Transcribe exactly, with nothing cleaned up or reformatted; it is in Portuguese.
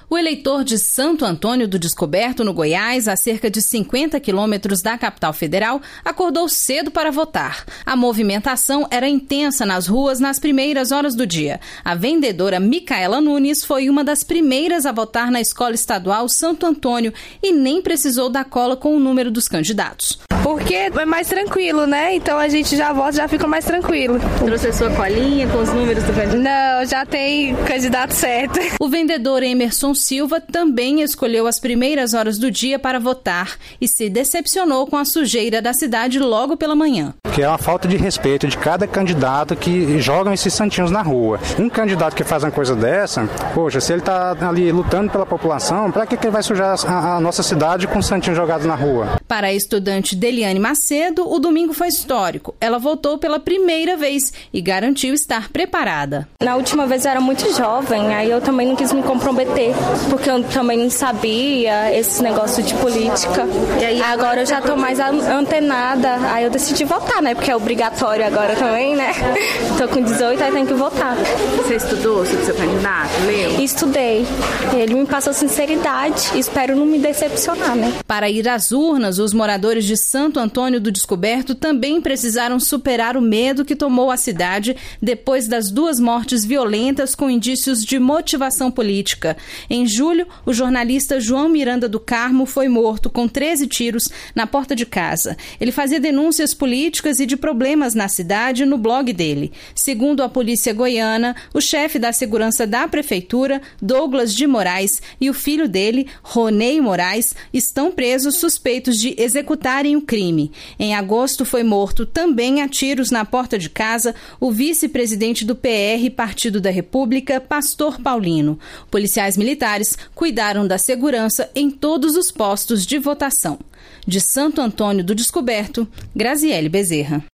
O eleitor de Santo Antônio do Descoberto, no Goiás, a cerca de cinquenta quilômetros da capital federal, acordou cedo para votar. A movimentação era intensa nas ruas nas primeiras horas do dia. A vendedora Micaela Nunes foi uma das primeiras a votar na Escola Estadual Santo Antônio e nem precisou dar cola com o número dos candidatos. Porque é mais tranquilo, né? Então a gente já vota, já fica mais tranquilo. Trouxe a sua colinha com os números do candidato? Não, já tem candidato certo. O vendedor Emerson Silva também escolheu as primeiras horas do dia para votar e se decepcionou com a sujeira da cidade logo pela manhã. Que é uma falta de respeito de cada candidato que jogam esses santinhos na rua. Um candidato que faz uma coisa dessa, poxa, se ele está ali lutando pela população, para que, que ele vai sujar a, a nossa cidade com santinhos jogados na rua? Para a estudante Deliane Macedo, o domingo foi histórico. Ela votou pela primeira vez e garantiu estar preparada. Na última vez eu era muito jovem, aí eu também não quis me comprometer, porque eu também não sabia esse negócio de política. E aí, agora eu já tô mais antenada, aí eu decidi votar, né? Porque é obrigatório agora também, né? Tô com dezoito, aí tenho que votar. Você estudou sobre o seu candidato? Leu? Estudei. Ele me passou sinceridade, espero não me decepcionar, né? Para ir às urnas, os moradores de Santo Antônio do Descoberto também precisaram superar o medo que tomou a cidade depois das duas mortes violentas com indícios de motivação política. Em julho, o jornalista João Miranda do Carmo foi morto com treze tiros na porta de casa. Ele fazia denúncias políticas e de problemas na cidade no blog dele. Segundo a polícia goiana, o chefe da segurança da prefeitura, Douglas de Moraes, e o filho dele, Ronei Moraes, estão presos suspeitos de executarem o crime. Em agosto, foi morto também a tiros na porta de casa o vice-presidente do P R, Partido da República, Pastor Paulino. Policiais militares cuidaram da segurança em todos os postos de votação. De Santo Antônio do Descoberto, Graziele Bezerra.